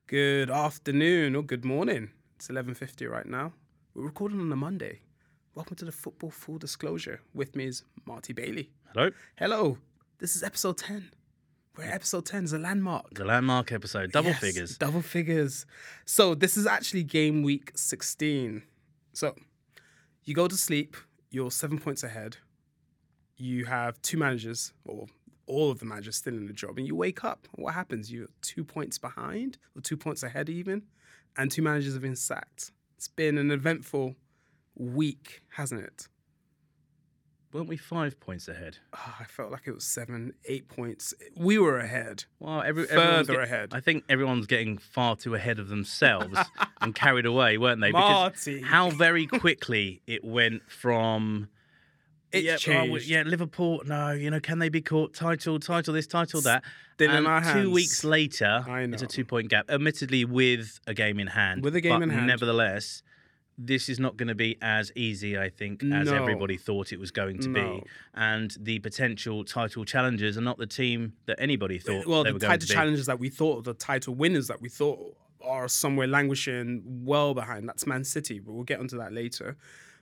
Good afternoon or good morning. It's 11:50 right now. We're recording on a Monday. Welcome to the Football Full Disclosure. With me is Marty Bailey. Hello. Hello. This is episode 10. We're at episode 10. It's a landmark. The landmark episode. Double figures. Double figures. So this is actually game week 16. So you go to sleep. You're 7 points ahead. You have two managers, or all of the managers still in the job, and you wake up. What happens? You're 2 points behind, or 2 points ahead even, and two managers have been sacked. It's been an eventful week, hasn't it? Weren't we 5 points ahead? Oh, I felt like it was 7, 8 points. We were ahead. Well, Further ahead. I think everyone's getting far too ahead of themselves and carried away, weren't they? Marty. Because how very quickly it went from... changed. Liverpool, no, can they be caught? Title this, title that. Still in and our hands. 2 weeks later, I know. it's a 2 point gap, admittedly with a game in hand. With a game but in hand. Nevertheless, this is not going to be as easy, I think, as No. everybody thought it was going to No. be. And the potential title challengers are not the team that anybody thought Well, they the were going to title be. challenges that we thought, the title winners that we thought are somewhere languishing well behind. That's Man City, but we'll get onto that later.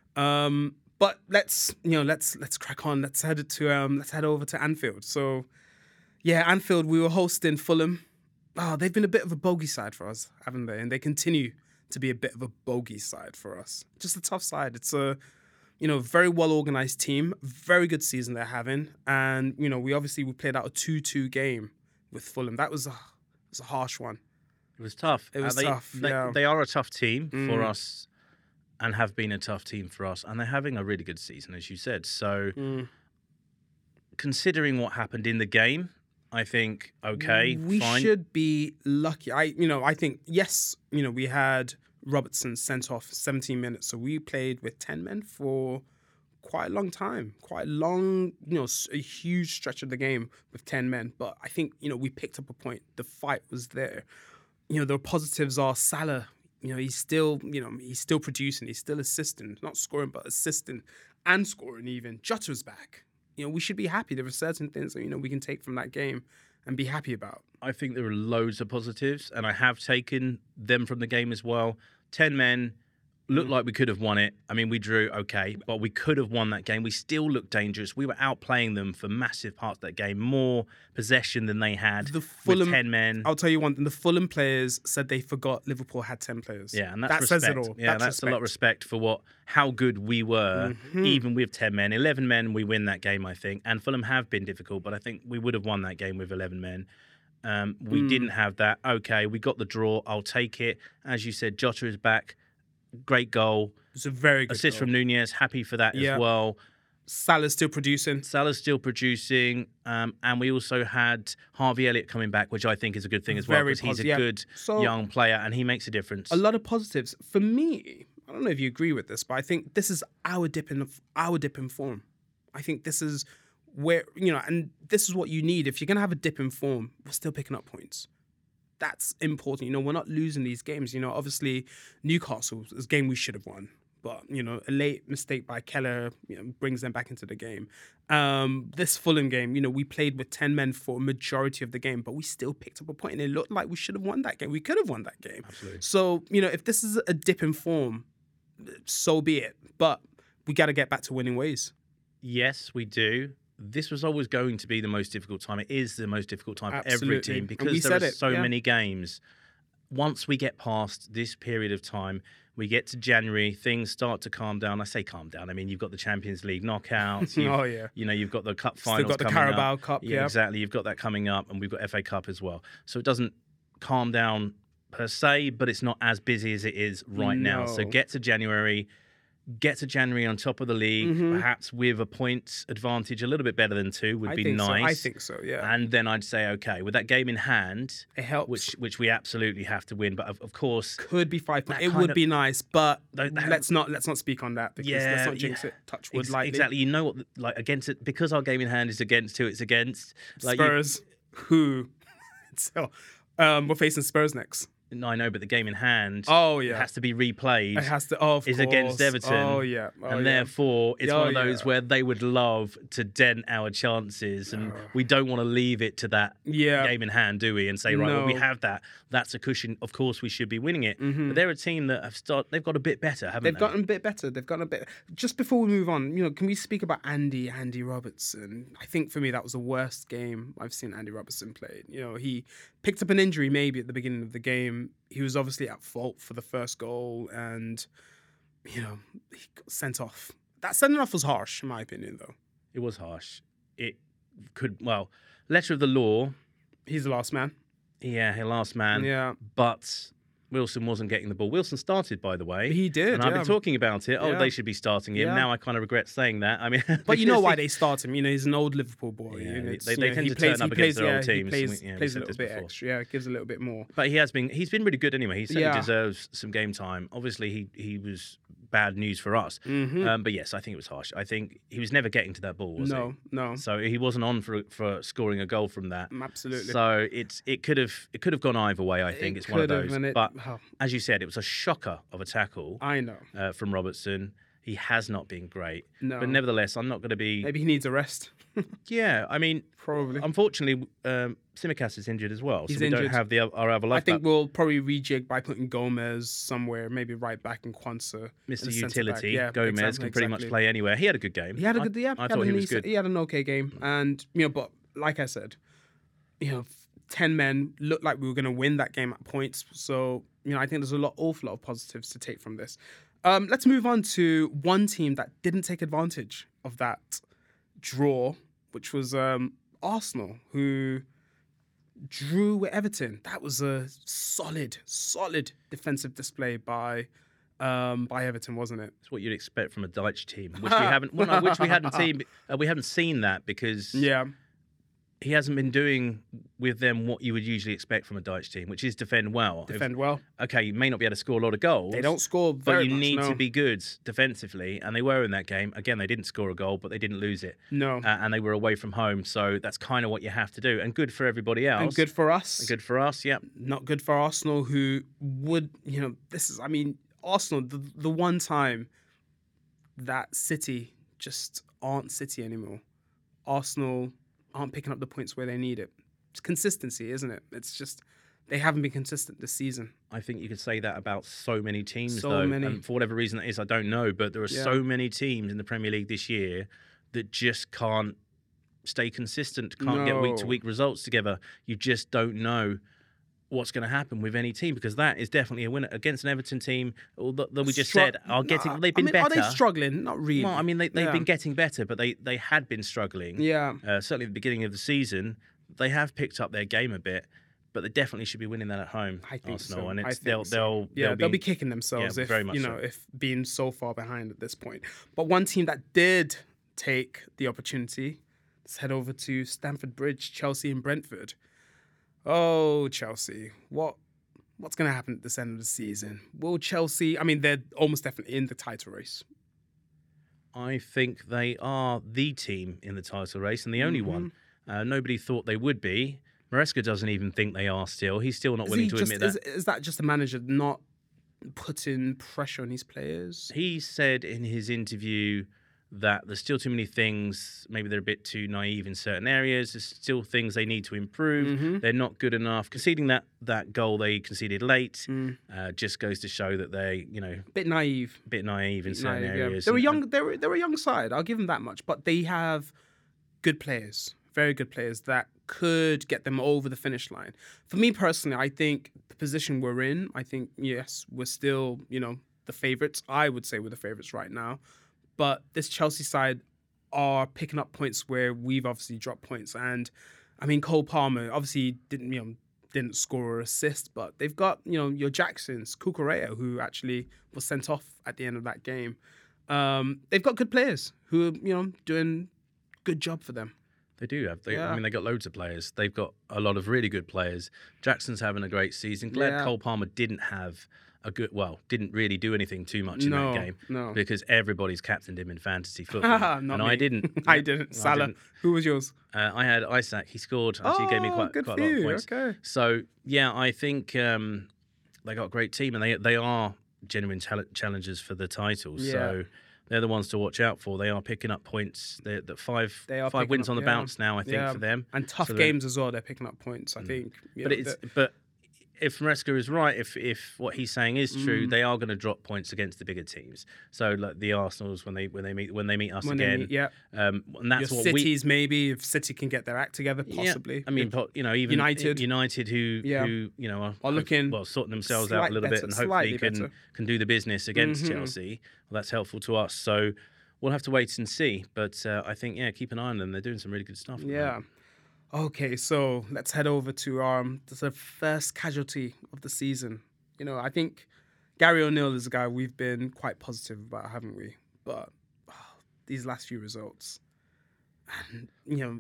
But let's crack on. Let's head over to Anfield. So, yeah, Anfield. We were hosting Fulham. Oh, they've been a bit of a bogey side for us, haven't they? And they continue to be a bit of a bogey side for us. Just a tough side. It's a very well organized team. Very good season they're having, and we played out a 2-2 game with Fulham. That was a harsh one. It was tough. It was tough. They are a tough team for us and have been a tough team for us. And they're having a really good season, as you said. So considering what happened in the game, I think, okay, we fine. should be lucky. I think, yes, we had Robertson sent off 17 minutes. So we played with 10 men for quite a long time. Quite a long, a huge stretch of the game with 10 men. But I think, we picked up a point. The fight was there. The positives are Salah. He's still producing. He's still assisting, not scoring, but assisting and scoring even. Jota's back. We should be happy. There are certain things that, we can take from that game and be happy about. I think there are loads of positives, and I have taken them from the game as well. 10 men, looked like we could have won it. I mean, we drew, okay, but we could have won that game. We still looked dangerous. We were outplaying them for massive parts of that game, more possession than they had with 10 men. I'll tell you one thing. The Fulham players said they forgot Liverpool had 10 players. Yeah, and that says it all. Yeah, that's a lot of respect for how good we were, even with 10 men. 11 men, we win that game, I think. And Fulham have been difficult, but I think we would have won that game with 11 men. We didn't have that. Okay, we got the draw. I'll take it. As you said, Jota is back. Great goal. It's a very good assist goal. from Nunez. Happy for that as well. Salah's still producing. And we also had Harvey Elliott coming back, which I think is a good thing as well, because he's a good young player and he makes a difference. A lot of positives. For me, I don't know if you agree with this, but I think this is our dip in form. I think this is where, and this is what you need. If you're going to have a dip in form, we're still picking up points. That's important. We're not losing these games. Obviously, Newcastle is a game we should have won. But, a late mistake by Keller, brings them back into the game. This Fulham game, we played with 10 men for a majority of the game, but we still picked up a point, and it looked like we should have won that game. We could have won that game. Absolutely. So, if this is a dip in form, so be it. But we got to get back to winning ways. Yes, we do. This was always going to be the most difficult time. It is the most difficult time for every Absolutely. team because there are so many games. Once we get past this period of time, we get to January, things start to calm down. I say calm down. I mean, you've got the Champions League knockouts. You've got the cup finals Still got the coming Carabao up. Cup, Yeah, exactly. You've got that coming up, and we've got FA Cup as well. So it doesn't calm down per se, but it's not as busy as it is right now. So get to January on top of the league, perhaps with a points advantage, a little bit better than 2 would be nice. I think so, yeah. And then I'd say, okay, with that game in hand, it helps. Which we absolutely have to win. But of course, could be 5 points. It would be nice, but let's not let's not speak on that because let's not jinx it. Touch wood lightly. Exactly. You know what? Against it, because our game in hand is against who it's against. Spurs. We're facing Spurs next. No, I know, but the game in hand Oh, yeah. has to be replayed. It has to. Oh, of is course. against Everton. Oh, yeah. Oh, and yeah. therefore, it's Oh, one of those yeah. where they would love to dent our chances, and we don't want to leave it to that Yeah. game in hand, do we? And say, right, well, we No. have that. That's a cushion. Of course, we should be winning it. But they're a team that they've got a bit better, haven't They've they? gotten a bit better. They've gotten a bit. Just before we move on, can we speak about Andy Robertson? I think for me that was the worst game I've seen Andy Robertson play. He picked up an injury maybe at the beginning of the game. He was obviously at fault for the first goal, and he got sent off. That sending off was harsh, in my opinion, though. It was harsh. It letter of the law. He's the last man. Yeah, last man. Yeah. But Wilson wasn't getting the ball. Wilson started, by the way. He did, And I've yeah. been talking about it. Oh, Yeah. they should be starting him. Yeah. Now I kind of regret saying that. I mean, But you know because why they start him. He's an old Liverpool boy. Yeah, It's, they tend to turn up against their old teams. He We plays said a this little bit before. extra. Yeah, gives a little bit more. But he's been really good anyway. He certainly Yeah. deserves some game time. Obviously, he was bad news for us. But yes, I think it was harsh. I think he was never getting to that ball, was he? No. So he wasn't on for scoring a goal from that. Absolutely. So it could have gone either way. I think it's one of could have, those. and But as you said, it was a shocker of a tackle I know. from Robertson. He has not been great. No. But nevertheless, I'm not going to be. Maybe he needs a rest. Yeah, I mean, Probably. unfortunately, Tsimikas is injured as well. He's so we injured. don't have our other I left think back. we'll probably rejig by putting Gomez somewhere, maybe right back in Kwanzaa. Mr. as a centre-back. Utility, Yeah, Gomez can pretty much exactly. play anywhere. He had a good game. He had a good, yeah. I thought he was good. He had an okay game, and but like I said, 10 men looked like we were going to win that game at points. So I think there's awful lot of positives to take from this. Let's move on to one team that didn't take advantage of that draw, which was Arsenal, who drew with Everton. That was a solid defensive display by Everton, wasn't it? It's what you'd expect from a Dyche team, which we haven't. Well, no, which we hadn't seen. We haven't seen that because Yeah. he hasn't been doing with them what you would usually expect from a Dyche team, which is defend well. Defend well. Okay, you may not be able to score a lot of goals. They don't score But very you much, need no. to be good defensively, and they were in that game. Again, they didn't score a goal, but they didn't lose it. No. And they were away from home, so that's kind of what you have to do. And good for everybody else. And good for us. And good for us, yeah. Not good for Arsenal, who would, Arsenal, the one time that City just aren't City anymore. Arsenal aren't picking up the points where they need it. It's consistency, isn't it? It's just they haven't been consistent this season. I think you could say that about so many teams, So though. many. And for whatever reason that is, I don't know. But there are Yeah. so many teams in the Premier League this year that just can't stay consistent, can't get week-to-week results together. You just don't know what's going to happen with any team, because that is definitely a winner against an Everton team that we just said are getting. They've been better. Are they struggling? Not really. Well, I mean, they've been getting better, but they had been struggling. Yeah. Certainly at the beginning of the season, they have picked up their game a bit, but they definitely should be winning that at home. I think Arsenal, so. and I it's think so. They'll be kicking themselves if very much if being so far behind at this point. But one team that did take the opportunity, let's head over to Stamford Bridge, Chelsea and Brentford. Oh, Chelsea, what's going to happen at this end of the season? Will Chelsea? I mean, they're almost definitely in the title race. I think they are the team in the title race and the only one. Nobody thought they would be. Maresca doesn't even think they are still. He's still not willing to admit that. Is that just a manager not putting pressure on his players? He said in his interview that there's still too many things. Maybe they're a bit too naive in certain areas. There's still things they need to improve. They're not good enough. Conceding that goal they conceded late just goes to show that they, Bit naive. a bit naive in certain Naive, yeah. areas. They were And- young. They were a young side. I'll give them that much. But they have good players, very good players that could get them over the finish line. For me personally, I think the position we're in, I think yes, we're still the favourites. I would say we're the favourites right now. But this Chelsea side are picking up points where we've obviously dropped points. And I mean, Cole Palmer obviously didn't score or assist, but they've got your Jacksons, Cucurella, who actually was sent off at the end of that game. They've got good players who are doing good job for them. They do have. Yeah. I mean, they got loads of players. They've got a lot of really good players. Jackson's having a great season. Glad Cole Palmer didn't really do anything too much in that game. No. Because everybody's captained him in fantasy football. Not and me. I didn't. I didn't. Salah. Who was yours? I had Isaac. He scored. Actually, gave me quite good a for lot of you. points. Okay. So, yeah, I think they got a great team, and they are genuine challengers for the titles. Yeah. So they're the ones to watch out for. They are picking up points. They're five They are five picking wins up, on the yeah. bounce now, I think, Yeah. for them. And tough So games as well. They're picking up points, I think. You But know, but if Maresca is right, if what he's saying is true, they are going to drop points against the bigger teams. So like the Arsenals when they meet us when they again, meet, yeah. and that's Your what cities, maybe if City can get their act together, possibly. Yeah. I mean, even United. who Yeah. are looking sorting themselves out a little bit, and hopefully can do the business against Chelsea. Well, that's helpful to us. So we'll have to wait and see. But I think keep an eye on them. They're doing some really good stuff. Yeah. Okay, so let's head over to the first casualty of the season. You know, I think Gary O'Neill is a guy we've been quite positive about, haven't we? But these last few results, and you know,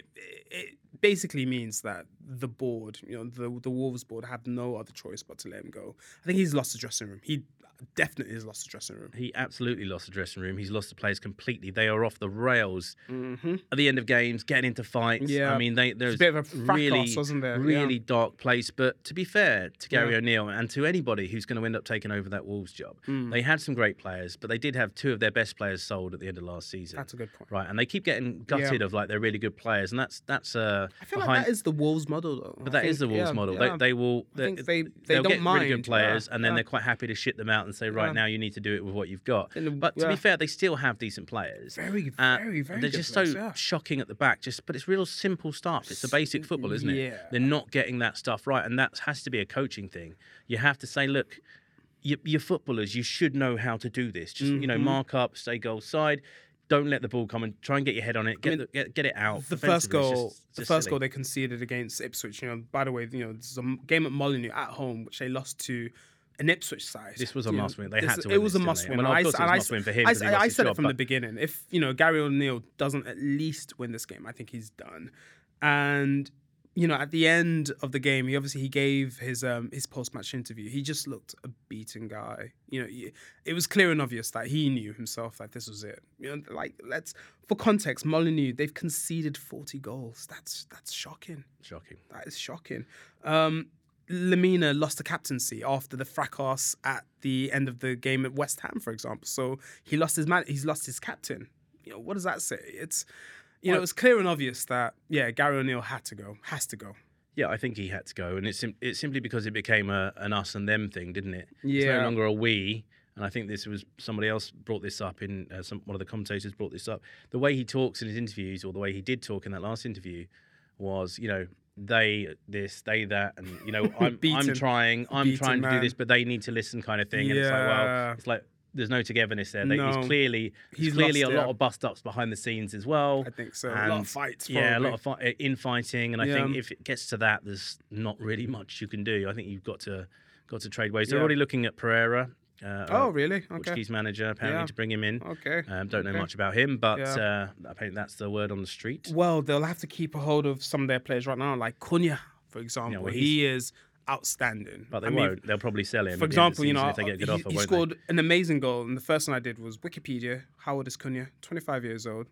it basically means that the board, you know, the Wolves board, have no other choice but to let him go. I think he's lost the dressing room. He definitely has lost the dressing room. He absolutely lost the dressing room. He's lost the players completely. They are off the rails Mm-hmm. at the end of games, getting into fights. Yeah. I mean, there's a bit of a fracas, wasn't there? really Yeah. dark place. But to be fair to Gary Yeah. O'Neill and to anybody who's going to end up taking over that Wolves job, they had some great players, but they did have two of their best players sold at the end of last season. That's a good point. Right, and they keep getting gutted of like their really good players, and that's I feel like that is the Wolves model, though. But that is the Wolves model. Yeah. They will. I think they they'll don't get mind. really good players, Yeah. and then Yeah. they're quite happy to shit them out and say, right Yeah. now you need to do it with what you've got. But to yeah. be fair, they still have decent players. Very They're good just players, so yeah. shocking at the back. But it's real simple stuff. It's the basic football, isn't it? Yeah. They're not getting that stuff right, and that has to be a coaching thing. You have to say, look, you're footballers. You should know how to do this. Just mark up, stay goal side. Don't let the ball come and try and get your head on it. Get it out. The first Defensively, goal, it's just silly. they conceded against Ipswich. You know, by the way, you know, this is a game at Molineux at home, which they lost to an Ipswich side. This was a must win. They had to win. It was this, a must didn't they? win. Well, of course it was a must win for him. I said it from the beginning. If you know Gary O'Neill doesn't at least win this game, I think he's done. And you know, at the end of the game, he gave his post-match interview. He just looked a beaten guy. You know, it was clear and obvious that he knew himself that this was it. You know, like for context, Molineux, they've conceded 40 goals. That's shocking. Shocking. That is shocking. Lemina lost the captaincy after the fracas at the end of the game at West Ham, for example. So he lost his man. He's lost his captain. You know, what does that say? It's you know, it was clear and obvious that Gary O'Neill has to go. Yeah, I think he had to go, and it's simply because it became an us and them thing, didn't it? It's Yeah. no longer a we. And I think this was somebody else brought this up in one of the commentators brought this up. The way he talks in his interviews, or the way he did talk in that last interview, was they this, they that, and I'm trying to do this, but they need to listen, kind of thing. And it's like there's no togetherness there. No. He's clearly a lot of bust ups behind the scenes as well. I think so. And, a lot of fights. Probably. Yeah, a lot of infighting, and I think if it gets to that, there's not really much you can do. I think you've got to trade ways. They're already looking at Pereira. Oh, really? Okay. Portuguese manager, apparently, to bring him in. Okay. Don't know much about him, but apparently that's the word on the street. Well, they'll have to keep a hold of some of their players right now, like Cunha, for example. He is outstanding. But they won't. They'll probably sell him. For example, if they get a good offer, he scored an amazing goal, and the first one I did was Wikipedia. How old is Cunha? 25 years old.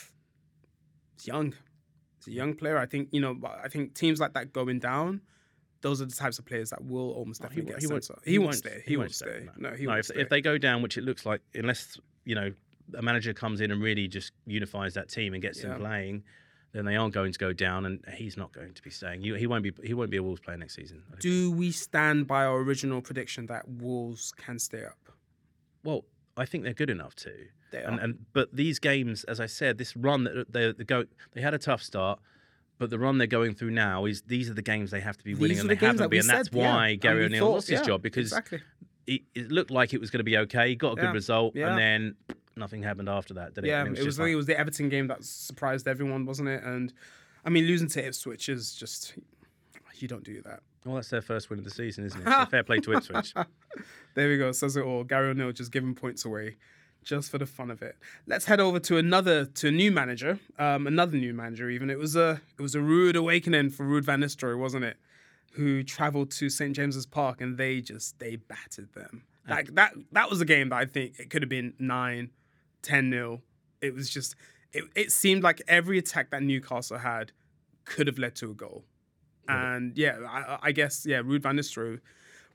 He's young. He's a young player. I think teams like that going down, those are the types of players that will almost definitely get sent off. He won't stay. He won't stay. No, he won't stay. If they go down, which it looks like, unless a manager comes in and really just unifies that team and gets them playing, then they aren't going to go down, and he's not going to be staying. He won't be a Wolves player next season. Do we stand by our original prediction that Wolves can stay up? Well, I think they're good enough to. They are. But these games, as I said, this run that they had a tough start. But the run they're going through now these are the games they have to be winning, and they haven't been. And that's why Gary O'Neill lost his job, because it looked like it was going to be okay. He got a good result, and then nothing happened after that, did it? Yeah, it was the Everton game that surprised everyone, wasn't it? And I mean, losing to Ipswich is just, you don't do that. Well, that's their first win of the season, isn't it? So fair play to Ipswich. There we go. Says it all. Gary O'Neill just giving points away, just for the fun of it. Let's head over to another new manager, another new manager. Even it was a rude awakening for Ruud van Nistelrooy, wasn't it? Who travelled to St James's Park, and they battered them. Like that was a game that I think it could have been 9-10-0. It was just it seemed like every attack that Newcastle had could have led to a goal. And I guess Ruud van Nistelrooy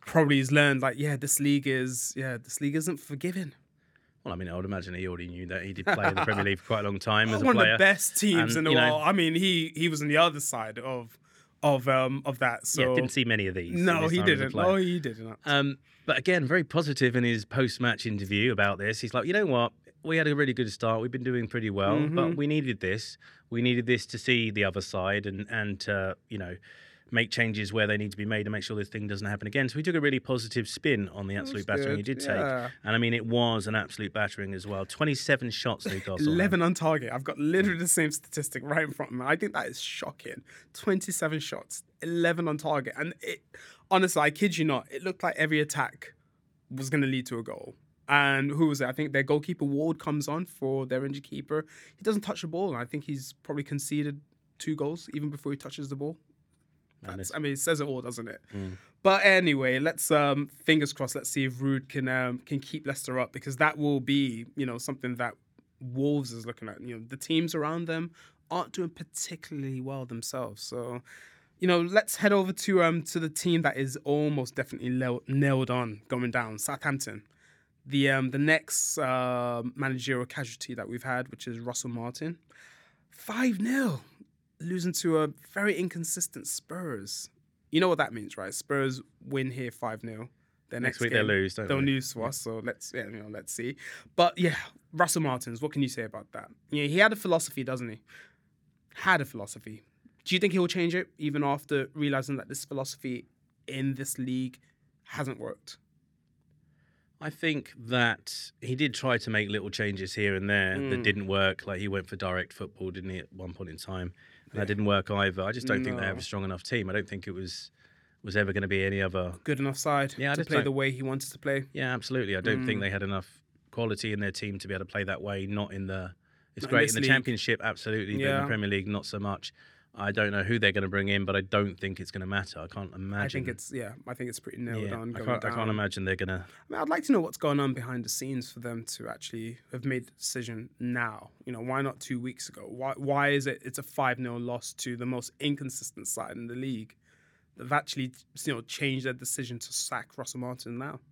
probably has learned like, this league isn't forgiving. Well, I mean, I would imagine he already knew that. He did play in the Premier League for quite a long time as a One player. of the best teams And, in the you know, world. I mean, he was on the other side of that. So Yeah, didn't see many of these. in no, his he time as a didn't. player. No, he didn't. But again, very positive in his post-match interview about this. He's like, you know what? We had a really good start. We've been doing pretty well, Mm-hmm. but we needed this. We needed this to see the other side and to, make changes where they need to be made to make sure this thing doesn't happen again. So he took a really positive spin on the absolute battering he good, did yeah. take. And I mean, it was an absolute battering as well. 27 shots Newcastle 11 on target. I've got literally the same statistic right in front of me. I think that is shocking. 27 shots, 11 on target. And honestly, I kid you not, it looked like every attack was going to lead to a goal. And who was it? I think their goalkeeper Ward comes on for their injured keeper. He doesn't touch the ball. And I think he's probably conceded 2 goals even before he touches the ball. I mean, it says it all, doesn't it? But anyway, let's fingers crossed. Let's see if Ruud can keep Leicester up, because that will be something that Wolves is looking at. The teams around them aren't doing particularly well themselves. So, let's head over to the team that is almost definitely nailed on going down. Southampton, the next managerial casualty that we've had, which is Russell Martin, 5-0. Losing to a very inconsistent Spurs. You know what that means, right? Spurs win here 5-0. Their Next week game, they'll lose, don't they'll they? lose to us. So let's see. But yeah, Russell Martins. What can you say about that? He had a philosophy, doesn't he? Had a philosophy. Do you think he'll change it even after realizing that this philosophy in this league hasn't worked? I think that he did try to make little changes here and there that didn't work. Like he went for direct football, didn't he, at one point in time? And that didn't work either. I just don't think they have a strong enough team. I don't think it was ever going to be any other Good enough side to play the way he wanted to play. Yeah, absolutely. I don't think they had enough quality in their team to be able to play that way. Not in the. It's Not in great this in the league. Championship, absolutely, but in Yeah. the Premier League, not so much. I don't know who they're going to bring in, but I don't think it's going to matter. I can't imagine. I think it's pretty nailed on. I Going can't down. imagine they're going to. I mean, I'd like to know what's going on behind the scenes for them to actually have made the decision now. Why not 2 weeks ago? Why is it's a 5-0 loss to the most inconsistent side in the league? They've actually changed their decision to sack Russell Martin now.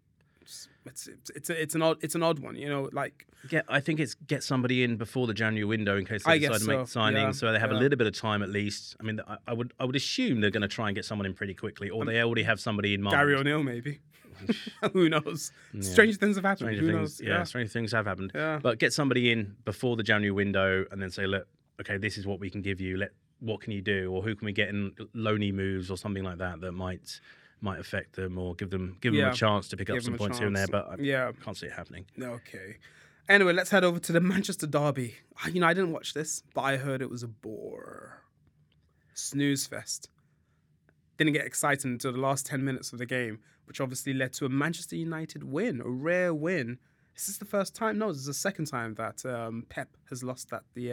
It's an odd one. I think it's get somebody in before the January window in case they decide to make the signing, so they have a little bit of time at least. I mean, I would assume they're going to try and get someone in pretty quickly, or they already have somebody in mind. Gary O'Neill, maybe. Who knows? Strange things have happened. Who knows? Strange things have happened. Yeah. But get somebody in before the January window and then say, look, okay, this is what we can give you. What can you do, or who can we get in loaney moves or something like that might affect them, or give them a chance to pick up some points here and there. But I can't see it happening. Okay. Anyway, let's head over to the Manchester derby. I didn't watch this, but I heard it was a bore. Snooze fest. Didn't get excited until the last 10 minutes of the game, which obviously led to a Manchester United win, a rare win. Is this the first time? No, this is the second time that Pep has lost at the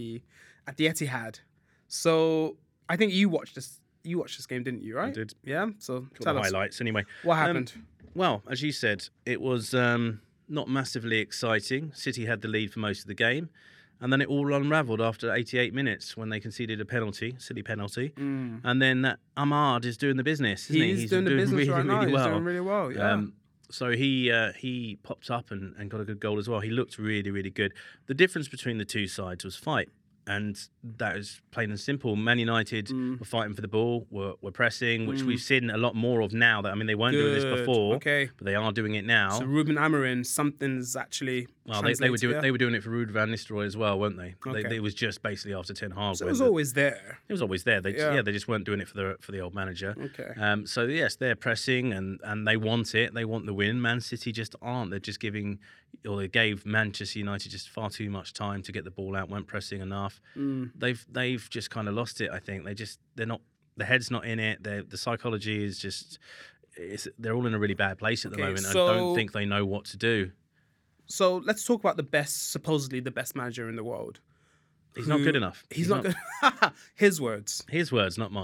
Etihad. So I think you watched this. You watched this game, didn't you? Right? I did. Yeah. So Got tell the us highlights anyway. what happened. Well, as you said, it was not massively exciting. City had the lead for most of the game, and then it all unravelled after 88 minutes when they conceded a silly penalty. And then that Ahmad is doing the business, isn't he? He's doing the business really, right now. really well. He's doing really well. Yeah. So he popped up and got a good goal as well. He looked really, really good. The difference between the two sides was fight. And that is plain and simple. Man United were fighting for the ball, were pressing, which we've seen a lot more of now. That they weren't doing this before, okay, but they are doing it now. So Ruben Amorim, something's actually they were doing it for Ruud van Nistelrooy as well, weren't they? Okay. It was just basically after Ten Hag. So it was always there. It was always there. They just weren't doing it for the old manager. Okay. So yes, they're pressing and they want it. They want the win. Man City just aren't. They're just they gave Manchester United just far too much time to get the ball out. Weren't pressing enough. They've just kind of lost it. I think they're not. The head's not in it. The psychology is just. They're all in a really bad place at the moment. I don't think they know what to do. So let's talk about supposedly the best manager in the world. He's not good enough. He's not good. His words. His words, not mine.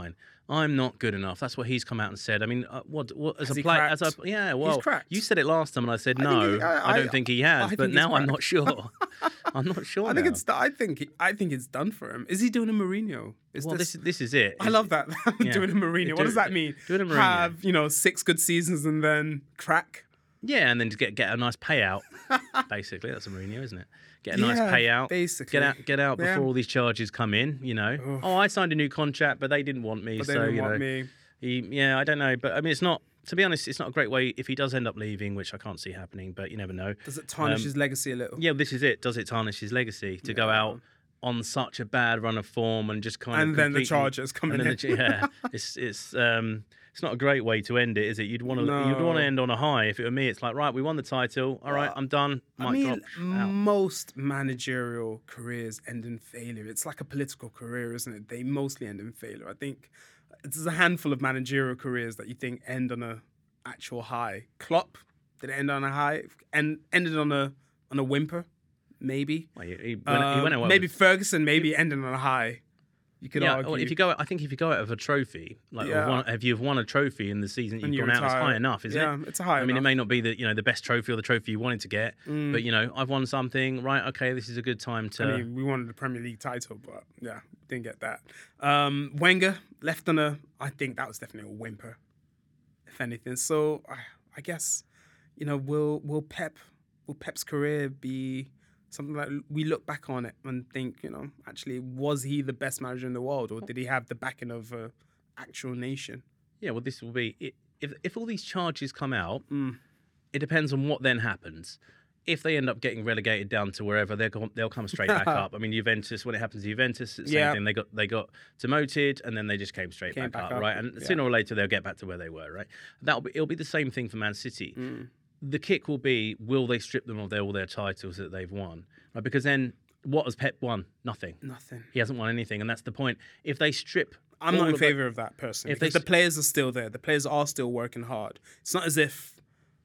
I'm not good enough. That's what he's come out and said. I mean, what as Has a he player, cracked? well, cracked. you said it last time, and I said I no. think I don't think he has, I but think now he's I'm not cracked. sure. I'm not sure. I think now. I think it's done for him. Is he doing a Mourinho? Well, this is it. I love that. Yeah. Doing a Mourinho. What does that mean? Doing a Mourinho. Have 6 good seasons and then crack. Yeah, and then to get a nice payout. Basically, that's a Mourinho, isn't it? Get a nice Yeah, payout. basically. Get out before Yeah. all these charges come in. Oh, I signed a new contract, but they didn't want me. But so they didn't you want know, me. I don't know, but I mean, it's not. To be honest, it's not a great way if he does end up leaving, which I can't see happening. But you never know. Does it tarnish his legacy a little? Yeah, this is it. Does it tarnish his legacy to go out on such a bad run of form and just kind of And then the completely- charges coming and in. then yeah, it's not a great way to end it, is it? You'd want to end on a high. If it were me, it's like, right, we won the title. All right, I'm done. I Might mean, drop out. most managerial careers end in failure. It's like a political career, isn't it? They mostly end in failure. I think there's a handful of managerial careers that you think end on a actual high. Klopp, did it end on a high? And ended on a whimper, maybe. Well, he went away. Maybe Ferguson, maybe ending on a high. You could Yeah, argue. well, if you go out of a trophy, like Yeah. if you've won a trophy in the season And you've you gone out, it's retire. high enough, isn't Yeah, it? it's a high I mean, it enough. may not be the best trophy or the trophy you wanted to get, but I've won something. Right? Okay, this is a good time to. I mean, we wanted the Premier League title, but yeah, didn't get that. Wenger left on I think that was definitely a whimper, if anything. So I guess, will Pep's career be something that we look back on it and think, actually, was he the best manager in the world, or did he have the backing of an actual nation? Yeah, well, this will be if all these charges come out. It depends on what then happens. If they end up getting relegated down to wherever, they'll come straight back up. I mean, Juventus, when it happens to Juventus, it's the same thing. They got demoted and then they just came straight back up, right? And sooner or later they'll get back to where they were, right? It'll be the same thing for Man City. The kick will be, will they strip them of all their titles that they've won? Right? Because then, what has Pep won? Nothing. Nothing. He hasn't won anything, and that's the point. If they strip, I'm not in favor of that personally. If Because the players are still there. The players are still working hard. It's not as if,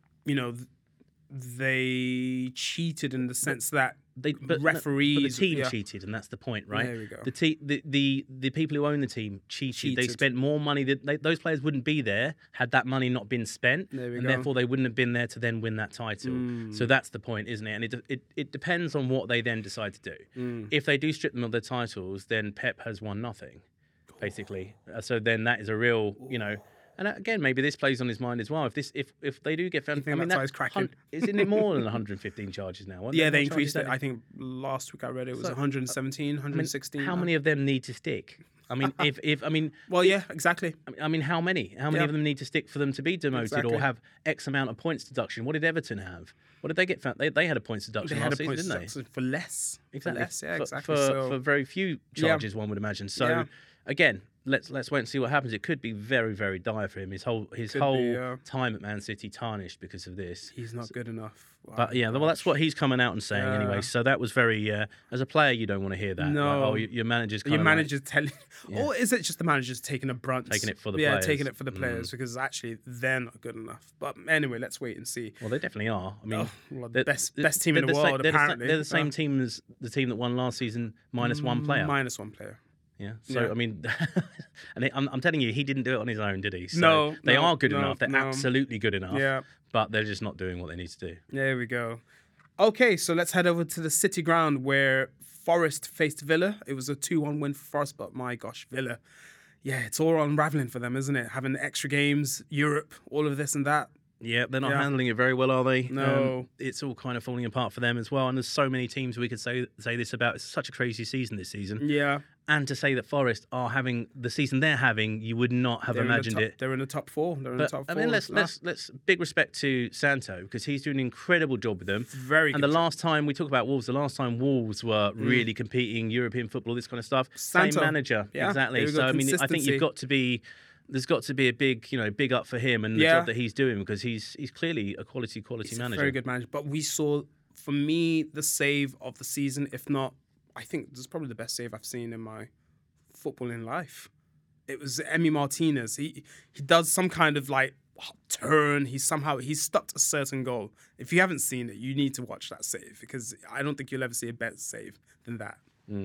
they cheated in the sense that referees. but the team cheated, and that's the point, right? There we go. The people who own the team cheated. They Cheated. spent more money. Those players wouldn't be there had that money not been spent, There we and go. therefore they wouldn't have been there to then win that title. So that's the point, isn't it? And it depends on what they then decide to do. If they do strip them of their titles, then Pep has won nothing, basically. So then that is a real, And again, maybe this plays on his mind as well. If they do get found, think that's why he's cracking? Isn't it more than 115 charges now? Weren't Yeah, there they more increased charges it. I think last week I read it was So, 117, 116. How many of them need to stick? I mean, Well, yeah, exactly. I mean, how many? How many Yeah. of them need to stick for them to be demoted Exactly. or have X amount of points deduction? What did Everton have? What did they get found? They had a points deduction They had a last point season, didn't they? deduction for less. Exactly. For less, yeah, For- exactly. For very few charges, one would imagine. So Yeah. again, let's wait and see what happens. It could be very, very dire for him. His whole yeah. time at Man City tarnished because of this. He's not good enough. Wow. But yeah, well, that's what he's coming out and saying anyway. Yeah. So that was very. As a player, you don't want to hear that. No. Like, your manager's kind Your of like- manager's telling, or is it just the manager's taking a brunt? Taking it for the yeah, players. taking it for the players because actually they're not good enough. But anyway, let's wait and see. Well, they definitely are. I mean, Well, they're- best team in they're the sa- world, they're apparently. They're the same team as the team that won last season, minus one player. Minus one player. Yeah. So Yeah. I mean, and I'm telling you, he didn't do it on his own, did he? So No, they no, are good no, enough. They're no. absolutely good enough. Yeah. But they're just not doing what they need to do. There we go. Okay, so let's head over to the City ground where Forest faced Villa. It was a 2-1 win for Forest, but my gosh, Villa. Yeah, it's all unraveling for them, isn't it? Having extra games, Europe, all of this and that. Yeah, they're not Yeah. handling it very well, are they? No. It's all kind of falling apart for them as well. And there's so many teams we could say this about. It's such a crazy season this season. Yeah. And to say that Forest are having the season they're having, you would not have imagined it. They're in the top four. They're in the But top I four. mean, let's big respect to Santo because he's doing an incredible job with them. Very And good the job. last time we talk about Wolves, the last time Wolves were really competing European football, this kind of stuff. Santo. Same manager, Yeah, exactly. there we go, So I mean, I think consistency. you've got to be. There's got to be a big up for him and the Yeah. job that he's doing because he's clearly a quality He's manager. a very good manager. But we saw, for me, the save of the season. If not, I think this is probably the best save I've seen in my footballing life. It was Emi Martinez. He does some kind of like turn. He's stopped a certain goal. If you haven't seen it, you need to watch that save because I don't think you'll ever see a better save than that.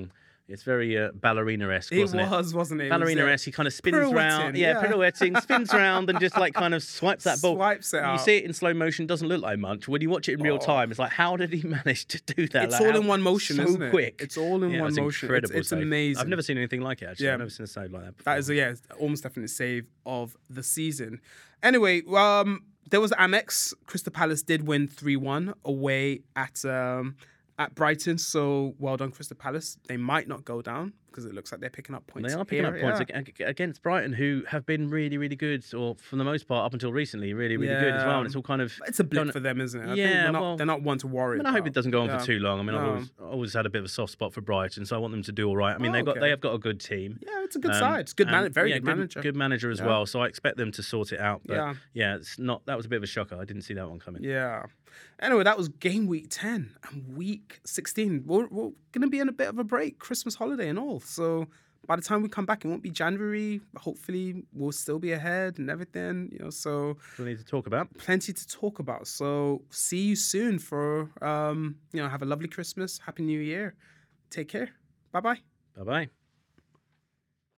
It's very ballerina-esque, It wasn't it? wasn't it? Ballerina-esque. He kind of spins round. pirouetting, yeah. Pirouetting, spins round and just like kind of swipes that ball. Swipes it You out. see it in slow motion, doesn't look like much. When you watch it in real time, it's like, how did he manage to do that? It's Like, all how- in one motion, so isn't it? quick. It's all in one it's motion. Incredible It's save. amazing. I've never seen anything like it, actually. Yeah. I've never seen a save like that before. That is almost definitely save of the season. Anyway, there was Amex. Crystal Palace did win 3-1 away at Brighton. So well done, Crystal Palace. They might not go down because it looks like they're picking up points. They are picking here, up points yeah. against Brighton, who have been really, really good, or for the most part, up until recently, really, really good as well. And it's all kind of... It's a blip going- for them, isn't it? I Yeah, think well, they're not one to worry. I mean, I hope about. it doesn't go on Yeah. for too long. I mean, No. I've always had a bit of a soft spot for Brighton, so I want them to do all right. I mean, Oh, they have got a good team. Yeah, it's a good side. It's good very good manager. Good manager as well. So I expect them to sort it out. But Yeah. it's not. That was a bit of a shocker. I didn't see that one coming. Yeah. Anyway, that was game week 10 and week 16. We're going to be in a bit of a break, Christmas holiday and all. So by the time we come back, it won't be January. Hopefully, we'll still be ahead and everything. So We need to talk about. plenty to talk about. So see you soon for have a lovely Christmas, Happy New Year. Take care. Bye bye. Bye bye.